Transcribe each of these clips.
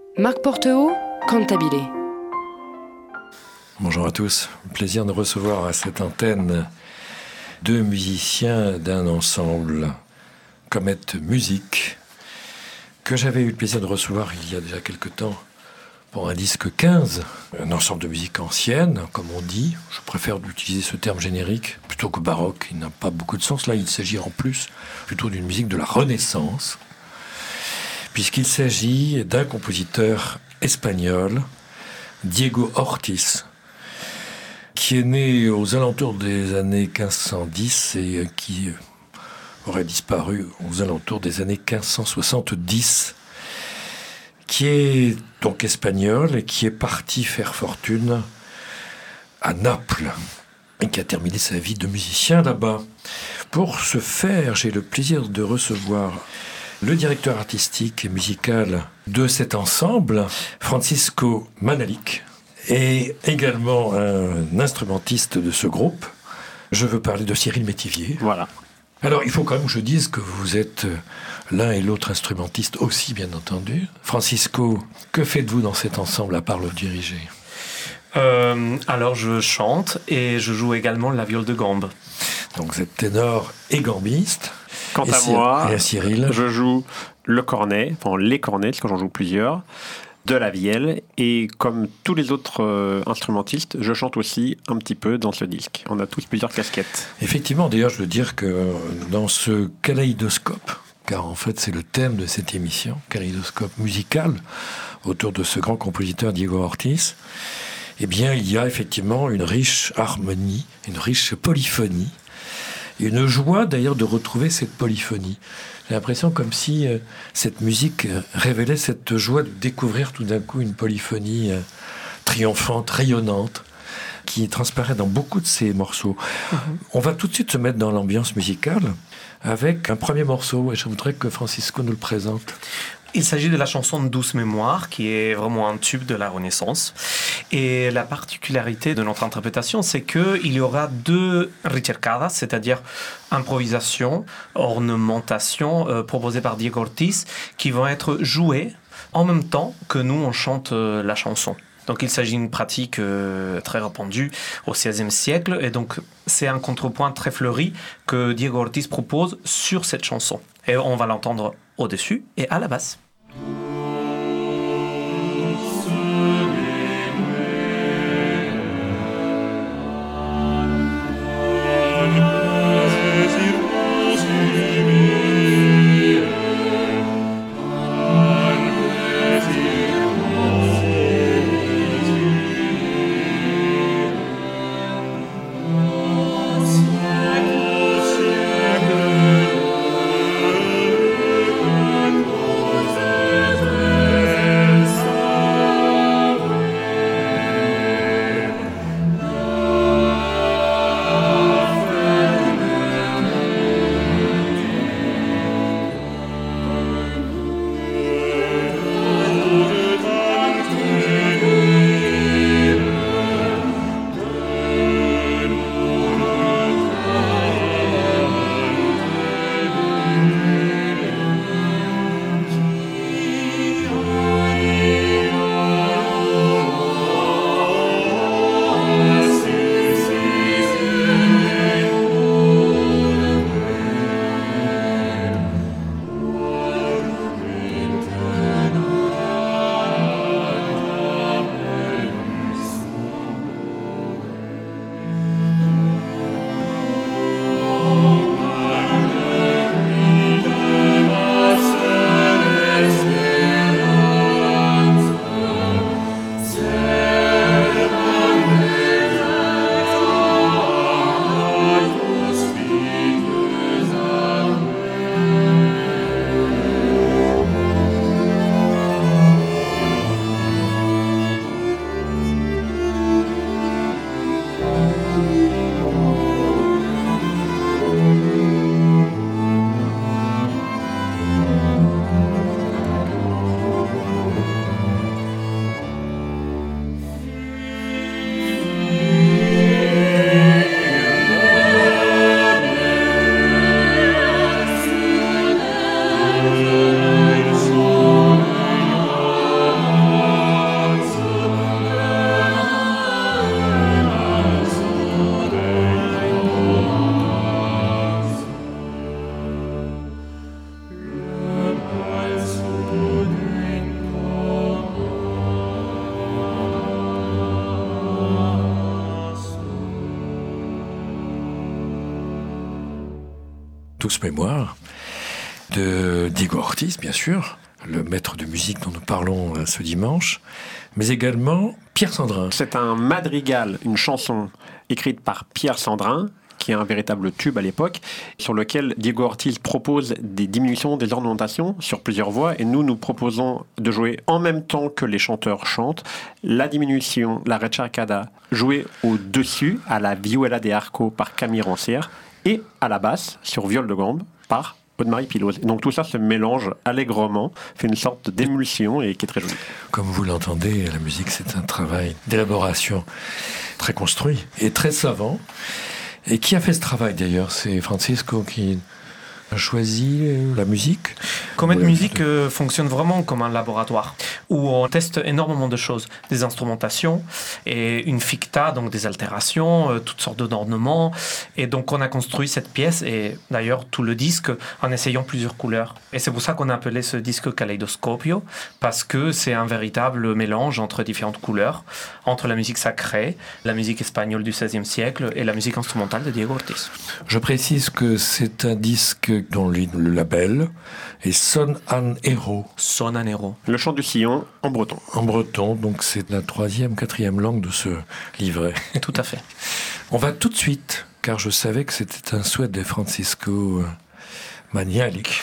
Marc Porteau, Cantabile. Bonjour à tous, plaisir de recevoir à cette antenne deux musiciens d'un ensemble Comet Music que j'avais eu le plaisir de recevoir il y a déjà quelque temps pour un disque 15, un ensemble de musique ancienne, comme on dit. Je préfère utiliser ce terme générique plutôt que baroque, il n'a pas beaucoup de sens. Là, il s'agit en plus plutôt d'une musique de la Renaissance, puisqu'il s'agit d'un compositeur espagnol, Diego Ortiz, qui est né aux alentours des années 1510 et qui aurait disparu aux alentours des années 1570, qui est donc espagnol et qui est parti faire fortune à Naples et qui a terminé sa vie de musicien là-bas. Pour ce faire, j'ai le plaisir de recevoir le directeur artistique et musical de cet ensemble, Francisco Manalik, et également un instrumentiste de ce groupe. Je veux parler de Cyril Métivier. Voilà. Alors, il faut quand même que je dise que vous êtes l'un et l'autre instrumentiste aussi, bien entendu. Francisco, que faites-vous dans cet ensemble à part le diriger ? Alors, je chante et je joue également la viole de gambe. Donc, vous êtes ténor et gambiste. Quant à moi, et à Cyril, je joue le cornet, enfin les cornets, quand j'en joue plusieurs, de la vielle, et comme tous les autres instrumentistes, je chante aussi un petit peu dans ce disque. On a tous plusieurs casquettes. Effectivement, d'ailleurs, je veux dire que dans ce kaléidoscope, car en fait c'est le thème de cette émission, kaléidoscope musical, autour de ce grand compositeur Diego Ortiz, eh bien il y a effectivement une riche harmonie, une riche polyphonie, et une joie d'ailleurs de retrouver cette polyphonie. J'ai l'impression comme si cette musique révélait cette joie de découvrir tout d'un coup une polyphonie triomphante, rayonnante, qui transparaît dans beaucoup de ces morceaux. On va tout de suite se mettre dans l'ambiance musicale avec un premier morceau, et je voudrais que Francisco nous le présente. Il s'agit de la chanson Douce Mémoire, qui est vraiment un tube de la Renaissance. Et la particularité de notre interprétation, c'est qu'il y aura deux ricercadas, c'est-à-dire improvisation, ornementation, proposées par Diego Ortiz, qui vont être jouées en même temps que nous, on chante la chanson. Donc il s'agit d'une pratique très répandue au XVIe siècle, et donc c'est un contrepoint très fleuri que Diego Ortiz propose sur cette chanson. Et on va l'entendre au-dessus et à la basse. Thank you. Douce mémoire, de Diego Ortiz, bien sûr, le maître de musique dont nous parlons ce dimanche, mais également Pierre Sandrin. C'est un madrigal, une chanson écrite par Pierre Sandrin, qui est un véritable tube à l'époque, sur lequel Diego Ortiz propose des diminutions, des ornementations sur plusieurs voix, et nous proposons de jouer en même temps que les chanteurs chantent, la diminution, la recercada, jouée au-dessus, à la vihuela de arco par Camille Rancière, et à la basse, sur viol de gambe, par Aude-Marie Pilose. Et donc tout ça se mélange allègrement, fait une sorte d'émulsion et qui est très joli. Comme vous l'entendez, la musique, c'est un travail d'élaboration très construit et très savant. Et qui a fait ce travail d'ailleurs? C'est Francisco qui a choisi la musique. Comet Musique fonctionne vraiment comme un laboratoire où on teste énormément de choses, des instrumentations et une ficta, donc des altérations, toutes sortes d'ornements. Et donc on a construit cette pièce et d'ailleurs tout le disque en essayant plusieurs couleurs. Et c'est pour ça qu'on a appelé ce disque Kaleidoscopio, parce que c'est un véritable mélange entre différentes couleurs, entre la musique sacrée, la musique espagnole du XVIe siècle et la musique instrumentale de Diego Ortiz. Je précise que c'est un disque dont le label est Son an Héros. Son an Héros. Le chant du sillon en breton. En breton, donc c'est la 3e, 4e langue de ce livret. Tout à fait. On va tout de suite, car je savais que c'était un souhait de Francisco Magnalic,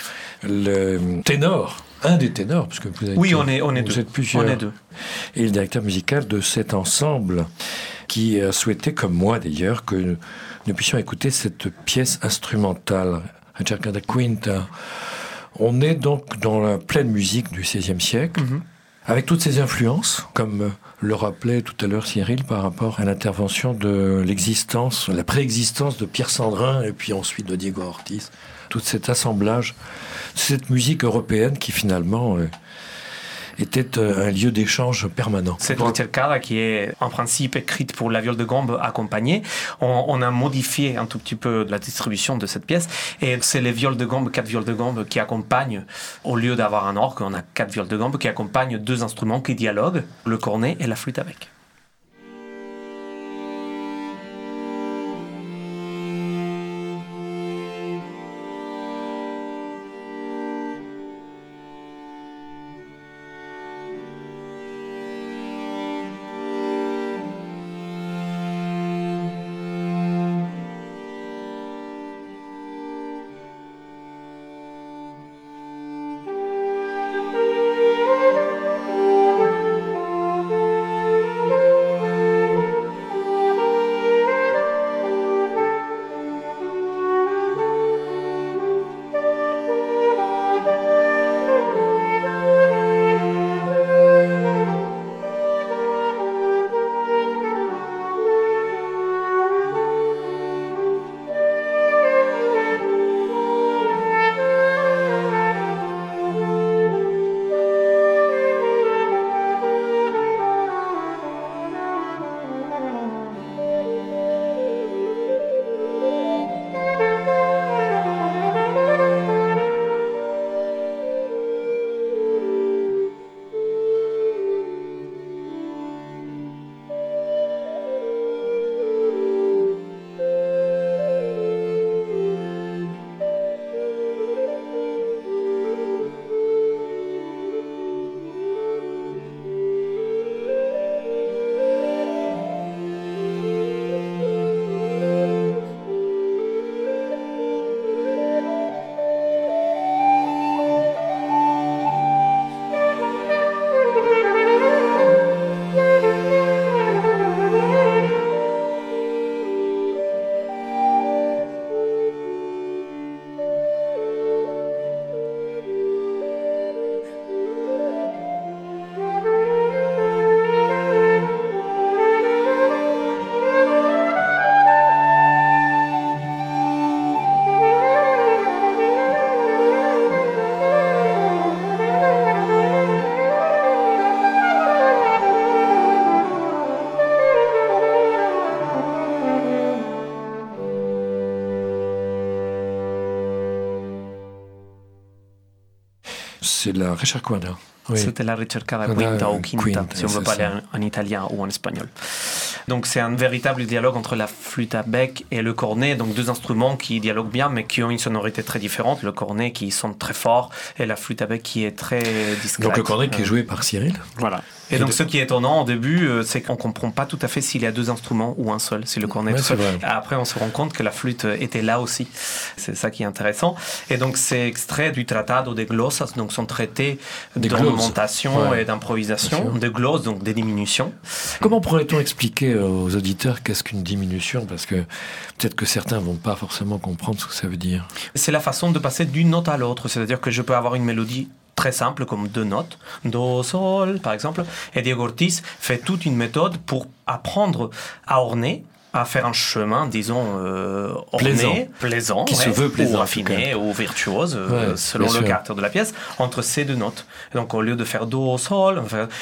le ténor, un des ténors, parce que vous êtes, oui, on est vous deux. êtes plusieurs, on est deux. Et le directeur musical de cet ensemble, qui a souhaité, comme moi d'ailleurs, que nous puissions écouter cette pièce instrumentale, Recercada Quinta. On est donc dans la pleine musique du XVIe siècle, avec toutes ces influences, comme le rappelait tout à l'heure Cyril par rapport à l'intervention de l'existence, la préexistence de Pierre Sandrin et puis ensuite de Diego Ortiz. Tout cet assemblage, cette musique européenne qui finalement était un lieu d'échange permanent. Cette recercada qui est en principe écrite pour la viole de gambe accompagnée, on a modifié un tout petit peu la distribution de cette pièce et c'est les viols de gambe, 4 viols de gambe qui accompagnent, au lieu d'avoir un orgue, on a 4 viols de gambe qui accompagnent 2 instruments qui dialoguent, le cornet et la flûte avec. C'est la Recercada. Oui. C'était la Recercada Quinta ou Quinta, si on veut parler en italien ou en espagnol. Donc c'est un véritable dialogue entre la flûte à bec et le cornet, donc deux instruments qui dialoguent bien mais qui ont une sonorité très différente. Le cornet qui sonne très fort et la flûte à bec qui est très discrète. Donc le cornet qui est joué par Cyril. Voilà. Et donc, ce qui est étonnant au début, c'est qu'on ne comprend pas tout à fait s'il y a deux instruments ou un seul, si le cornet est tout seul. Après, on se rend compte que la flûte était là aussi. C'est ça qui est intéressant. Et donc, c'est extrait du Tratado de Glosas, donc son traité d'ornementation et d'improvisation, de glosses, donc des diminutions. Comment pourrait-on expliquer aux auditeurs qu'est-ce qu'une diminution? Parce que peut-être que certains ne vont pas forcément comprendre ce que ça veut dire. C'est la façon de passer d'une note à l'autre. C'est-à-dire que je peux avoir une mélodie très simple, comme deux notes, do, sol, par exemple. Et Diego Ortiz fait toute une méthode pour apprendre à orner, à faire un chemin, disons, orné, plaisant, qui se veut plaisant, ou raffiné, ou virtuose, selon le caractère de la pièce, entre ces deux notes. Et donc, au lieu de faire do, sol, on va faire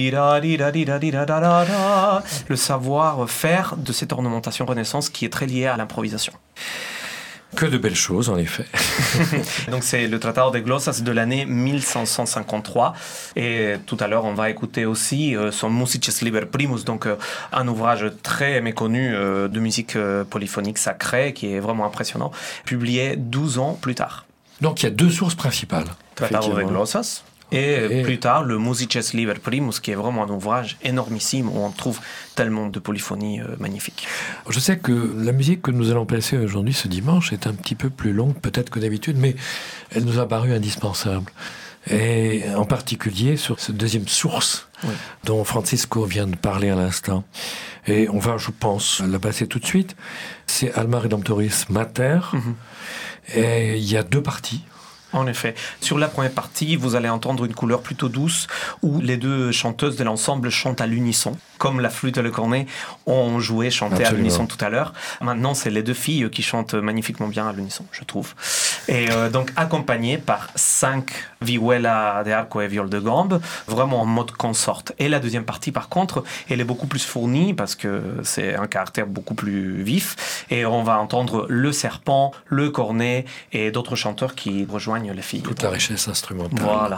tira-di-da-di-da-di-da-da-da-da, le savoir-faire de cette ornementation Renaissance qui est très liée à l'improvisation. Que de belles choses, en effet. Donc c'est le Tratado de Glosas de l'année 1553. Et tout à l'heure, on va écouter aussi son Musices Liber Primus, donc un ouvrage très méconnu de musique polyphonique sacrée, qui est vraiment impressionnant, publié 12 ans plus tard. Donc il y a deux sources principales. Tratado de Glosas. Et plus tard, le Musices Liber Primus, qui est vraiment un ouvrage énormissime où on trouve tellement de polyphonie magnifique. Je sais que la musique que nous allons passer aujourd'hui, ce dimanche, est un petit peu plus longue peut-être que d'habitude, mais elle nous a paru indispensable. Et en particulier sur cette deuxième source dont Francisco vient de parler à l'instant. Et on va, je pense, la passer tout de suite. C'est Alma Redemptoris Mater. Et il y a deux parties. En effet. Sur la première partie, vous allez entendre une couleur plutôt douce où les deux chanteuses de l'ensemble chantent à l'unisson. Comme la flûte et le cornet ont chanté à l'unisson tout à l'heure. Maintenant, c'est les deux filles qui chantent magnifiquement bien à l'unisson, je trouve. Et donc, accompagnées par 5 vihuela de arco et viol de gambe, vraiment en mode consorte. Et la deuxième partie, par contre, elle est beaucoup plus fournie parce que c'est un caractère beaucoup plus vif. Et on va entendre le serpent, le cornet et d'autres chanteurs qui rejoignent les filles. Toute la richesse instrumentale. Voilà.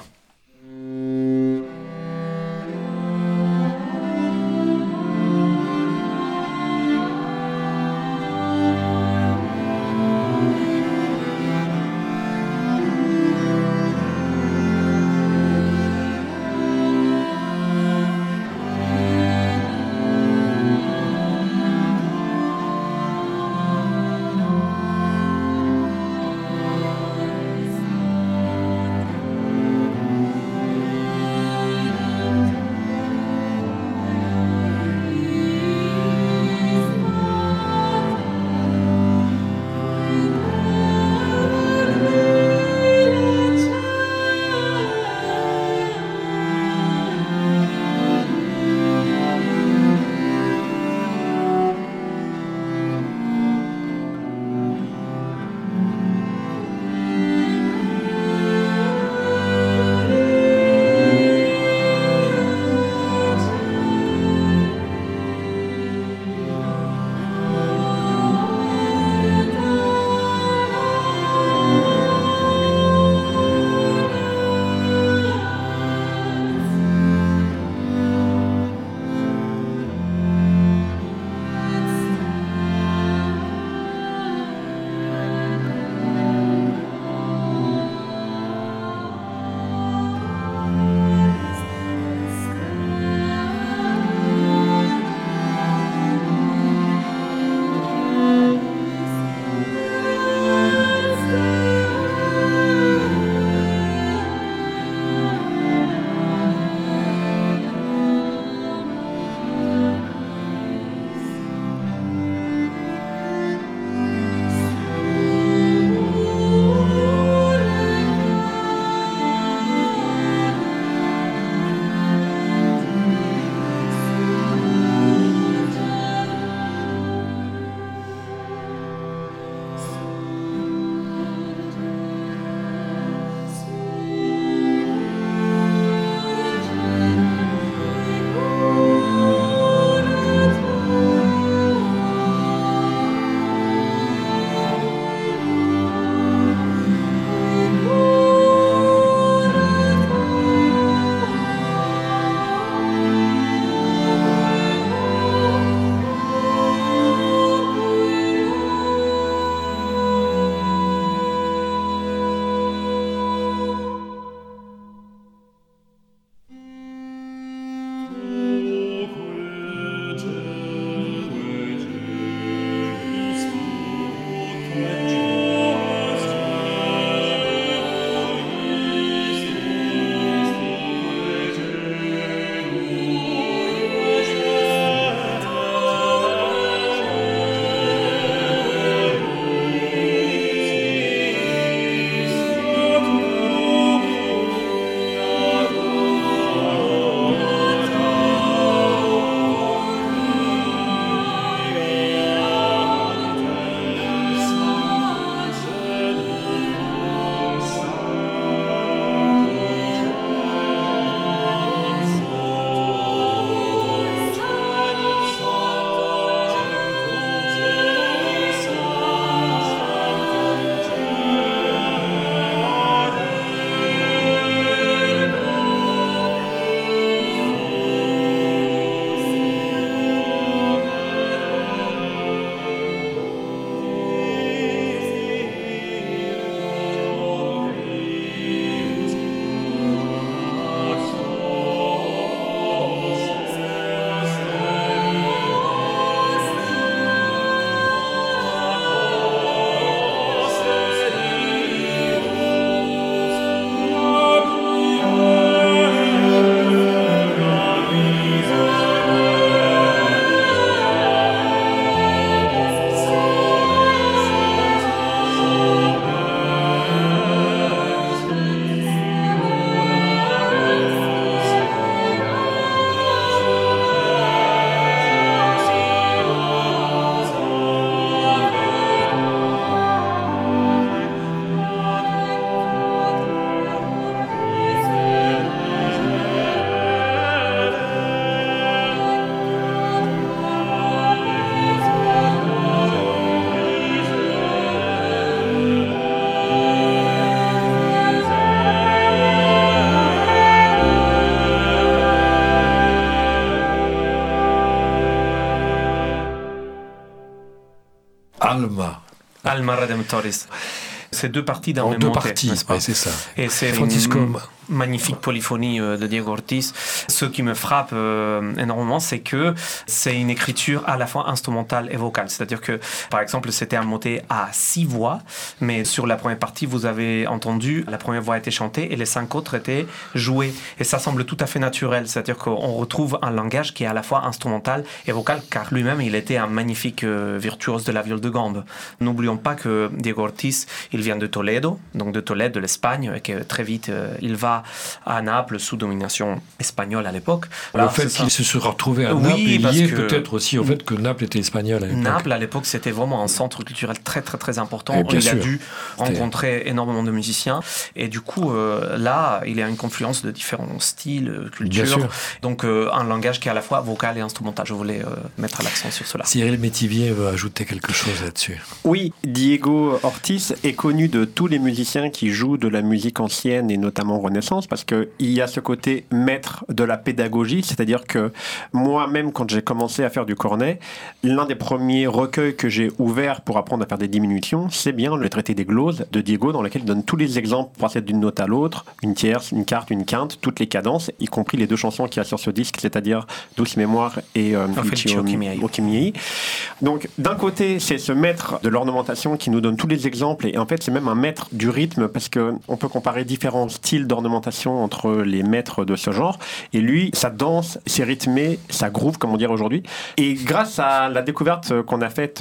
Alma. Alma Redemptoris. C'est deux parties d'un En même deux motet, parties, n'est-ce pas? ouais, c'est ça. Et c'est Francisco. une magnifique polyphonie de Diego Ortiz. Ce qui me frappe énormément, c'est que c'est une écriture à la fois instrumentale et vocale. C'est-à-dire que, par exemple, c'était un motet à 6 voix, mais sur la première partie, vous avez entendu, la première voix était chantée et les 5 autres étaient jouées. Et ça semble tout à fait naturel. C'est-à-dire qu'on retrouve un langage qui est à la fois instrumental et vocal, car lui-même, il était un magnifique virtuose de la viole de gambe. N'oublions pas que Diego Ortiz, il vient de Toledo, donc de Tolède, de l'Espagne, et que très vite, il va à Naples sous domination espagnole à l'époque. Le fait qu'il se soit retrouvé à Naples est lié peut-être aussi au fait que Naples était espagnol à l'époque. Naples, à l'époque, c'était vraiment un centre culturel très, très, très important. Il a dû rencontrer énormément de musiciens. Et du coup, là, il y a une confluence de différents styles, cultures. Donc, un langage qui est à la fois vocal et instrumental. Je voulais mettre l'accent sur cela. Cyril Métivier veut ajouter quelque chose là-dessus. Oui, Diego Ortiz est connu de tous les musiciens qui jouent de la musique ancienne et notamment Renaissance, parce qu'il y a ce côté maître de la pédagogie, c'est-à-dire que moi-même, quand j'ai commencé à faire du cornet, l'un des premiers recueils que j'ai ouvert pour apprendre à faire des diminutions, c'est bien le traité des gloses de Diego, dans lequel il donne tous les exemples pour passer d'une note à l'autre, une tierce, une quarte, une quinte, toutes les cadences, y compris les deux chansons qu'il y a sur ce disque, c'est-à-dire Douce Mémoire et Okimiei. Donc, d'un côté, c'est ce maître de l'ornementation qui nous donne tous les exemples, et en fait, c'est même un maître du rythme, parce qu'on peut comparer différents styles d'ornementation entre les maîtres de ce genre, et lui, sa danse, c'est rythmé, ça groove, comme on dirait aujourd'hui, et grâce à la découverte qu'on a faite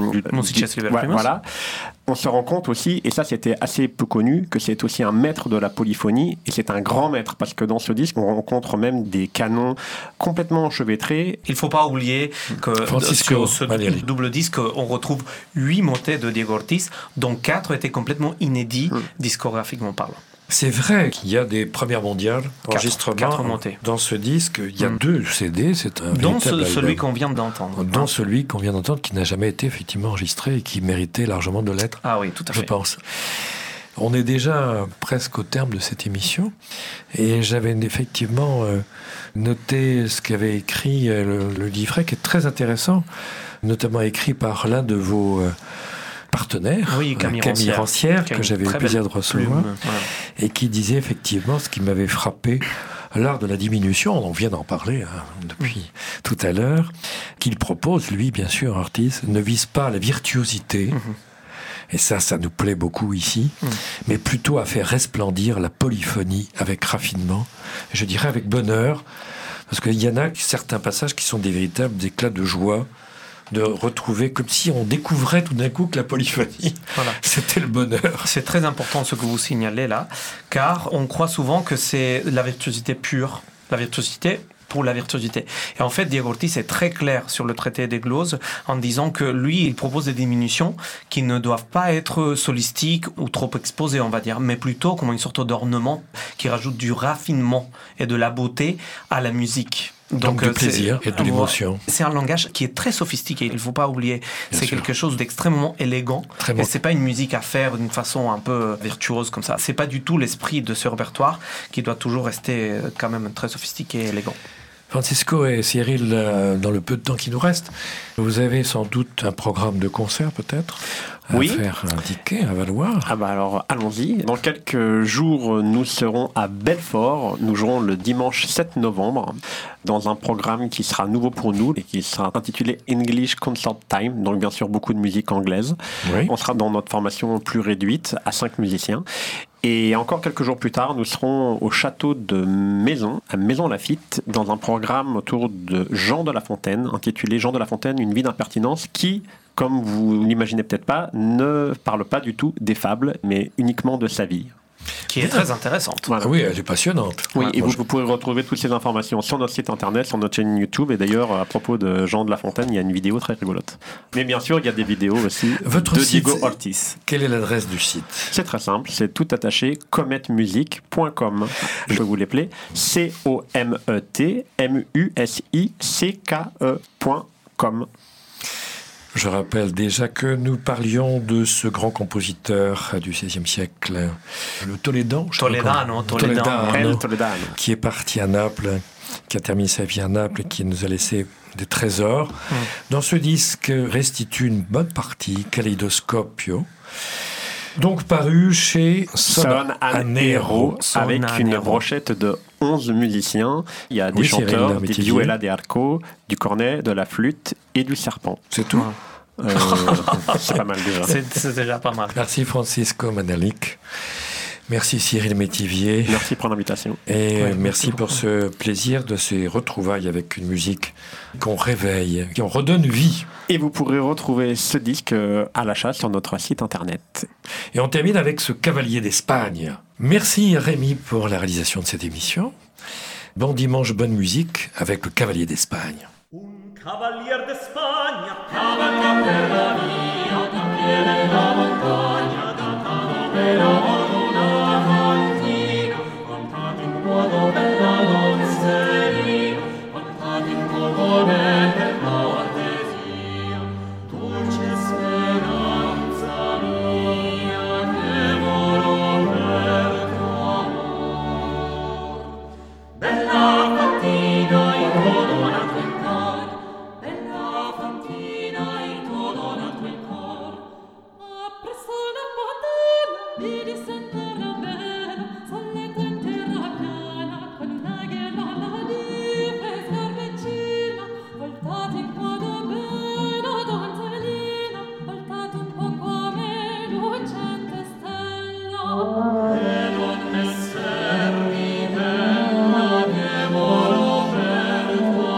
voilà, on se rend compte aussi, et ça c'était assez peu connu, que c'est aussi un maître de la polyphonie, et c'est un grand maître, parce que dans ce disque, on rencontre même des canons complètement enchevêtrés. Il ne faut pas oublier que sur ce double disque, on retrouve 8 motets de Diego Ortiz, dont 4 étaient complètement inédits, discographiquement parlant. C'est vrai qu'il y a des premières mondiales, enregistrements dans ce disque. Il y a 2 CD, c'est un véritable album. Celui qu'on vient d'entendre. Dont celui qu'on vient d'entendre, qui n'a jamais été effectivement enregistré et qui méritait largement de l'être. Ah oui, tout à fait. Je pense. On est déjà presque au terme de cette émission et j'avais effectivement noté ce qu'avait écrit le livret, qui est très intéressant, notamment écrit par l'un de vos partenaire, Camille Rancière, que j'avais eu le plaisir de recevoir, et qui disait effectivement ce qui m'avait frappé, l'art de la diminution, on vient d'en parler depuis tout à l'heure, qu'il propose, lui, bien sûr, Ortiz, ne vise pas la virtuosité, et ça nous plaît beaucoup ici, mais plutôt à faire resplendir la polyphonie avec raffinement, je dirais avec bonheur, parce qu'il y en a certains passages qui sont des véritables éclats de joie, de retrouver, comme si on découvrait tout d'un coup que la polyphonie, c'était le bonheur. C'est très important ce que vous signalez là, car on croit souvent que c'est la virtuosité pure, la virtuosité pour la virtuosité. Et en fait, Diego Ortiz est très clair sur le traité des gloses en disant que lui, il propose des diminutions qui ne doivent pas être solistiques ou trop exposées, on va dire, mais plutôt comme une sorte d'ornement qui rajoute du raffinement et de la beauté à la musique. Donc du plaisir et de l'émotion. C'est un langage qui est très sophistiqué, il ne faut pas oublier. C'est quelque chose d'extrêmement élégant. Et ce n'est pas une musique à faire d'une façon un peu virtuose comme ça. Ce n'est pas du tout l'esprit de ce répertoire qui doit toujours rester quand même très sophistiqué et élégant. Francisco et Cyril, dans le peu de temps qui nous reste, vous avez sans doute un programme de concert peut-être à faire indiquer, à valoir. Ah bah alors allons-y. Dans quelques jours, nous serons à Belfort. Nous jouerons le dimanche 7 novembre dans un programme qui sera nouveau pour nous et qui sera intitulé English Concert Time, donc bien sûr beaucoup de musique anglaise. Oui. On sera dans notre formation plus réduite à 5 musiciens. Et encore quelques jours plus tard, nous serons au château de Maison, à Maison-Lafitte, dans un programme autour de Jean de La Fontaine, intitulé Jean de La Fontaine, une vie d'impertinence, qui, comme vous l'imaginez peut-être pas, ne parle pas du tout des fables, mais uniquement de sa vie. Qui est très intéressante. Voilà. Oui, elle est passionnante. Oui, et vous pourrez retrouver toutes ces informations sur notre site internet, sur notre chaîne YouTube. Et d'ailleurs, à propos de Jean de La Fontaine, il y a une vidéo très rigolote. Mais bien sûr, il y a des vidéos aussi de Diego Ortiz. Quelle est l'adresse du site ? C'est très simple, c'est tout attaché, cometmusique.com. Je peux vous l'appeler COMETMUSICKE.com. Je rappelle déjà que nous parlions de ce grand compositeur du XVIe siècle, le Toledano, Toledano, qui est parti à Naples qui a terminé sa vie à Naples et qui nous a laissé des trésors. Dans ce disque restitue une bonne partie, Kaleidoscopio, donc paru chez Son Anero, avec une brochette de 11 musiciens. Il y a des chanteurs, des vihuela de arco, du cornet, de la flûte et du serpent. C'est tout. C'est pas mal déjà. C'est déjà pas mal. Merci Francisco Manalik. Merci Cyril Métivier. Merci pour l'invitation. Et merci pour ce plaisir de ces retrouvailles avec une musique qu'on réveille, qui en redonne vie. Et vous pourrez retrouver ce disque à l'achat sur notre site internet. Et on termine avec ce Cavalier d'Espagne. Merci Rémi pour la réalisation de cette émission. Bon dimanche, bonne musique avec le Cavalier d'Espagne. Cavalier d'Espagne, cavalca per la via, campiere la montagna, cantano per amor una cantina, cantate in modo bella donzellina, cantate in popole per cortesia, dolce speranza mia, che volo per tuo amor. Bella mattina in codonato il cor, bella fantina in codonato il cor, appresso una patana, vidi sentire bene, solleta in terra piana, con una ghirlanda di pescar vicina, voltati in quadro bella donzellina, voltato un po' come lucente stella, e non messermi bella che volo per tuo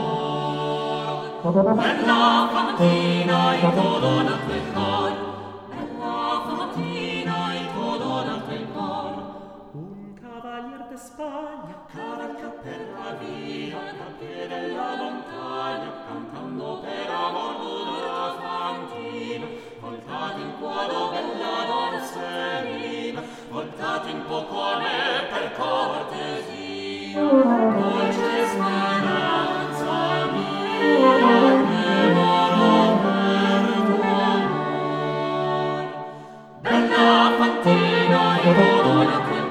amor. Bella fatina in codonato il cor, bella fatina in codonato il cor. Un cavalier d'Espagna cavalca per la via, campiere della montagna, cantando per amor d'una fantina, voltato in quadro bella donzellina, voltato in poco a me per cortesia, dolce speranza mia, che volo per tuo amor. Bella mattina in codonato il